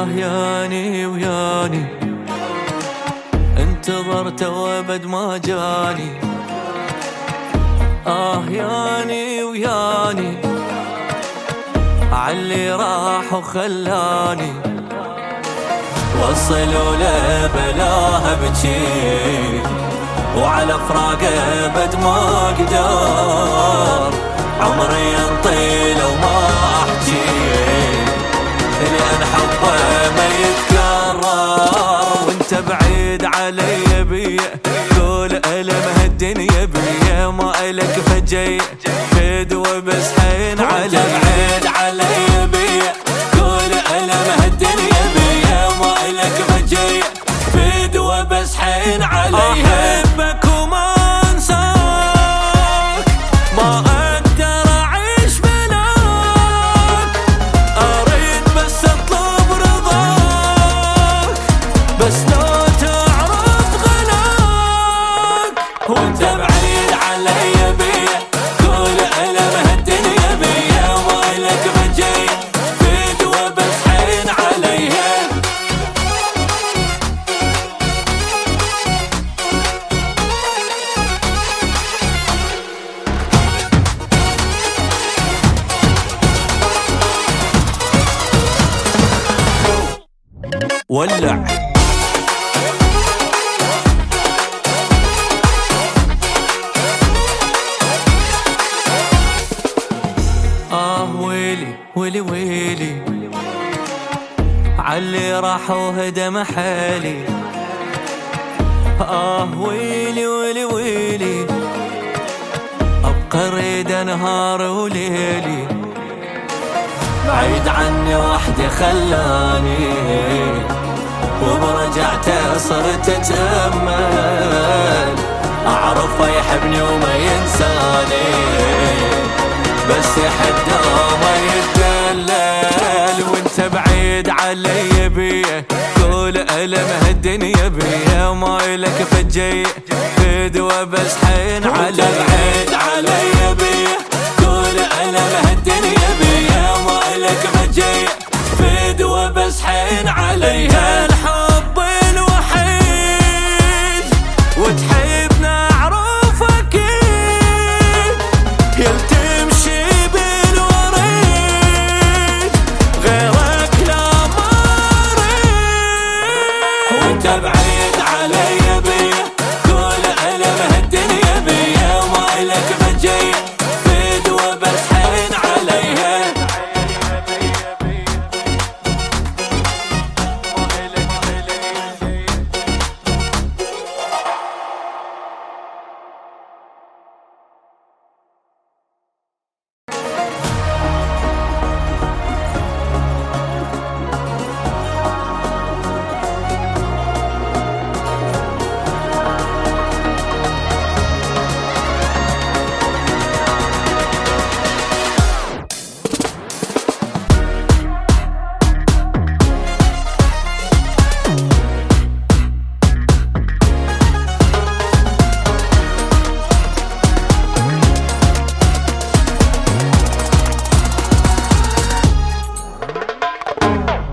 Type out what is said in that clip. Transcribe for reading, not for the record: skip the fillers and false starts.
ياني وياني انتظرت وابد ما جاني. ياني وياني عاللي راح وخلاني. وصلوا له بلاها بجي وعلى فراقه بد ما اقدر. عمري ينطيل وما احجي لان حبه ما يتكرر. وانت بعيد علي بيه كل ألم هالدنيا بيه ما إلك فجي فدوة بس حين علي. بعيد علي بيه كل ألم هالدنيا بيه ما إلك فجي فدوة بس حين علي. أحبك وما أنساك ما أقدر أعيش بلاك. أريد بس أطلب رضاك بس لا تعرف غلاك. وانت بعيد علي بيه كل ألم هالدنيا بيه ما إلك فجي فدوة بس حين عليها. ولع ويلي ويلي ويلي عاللي راح وهدم حالي. ويلي ويلي ويلي ابقى اريد نهار وليلي. بعيد عني وحدي خلاني وبرجعته صرت اتأمل. اعرفه يحبني وما ينساني بس يحده ما يتدلل. وانت بعيد علي بيه كل ألم هالدنيا بيه ما إلك فجي فدوة بس حين علي. بعيد علي بيه كل ألم هالدنيا بيه ما إلك فجي فدوة بس حين عليها. الحب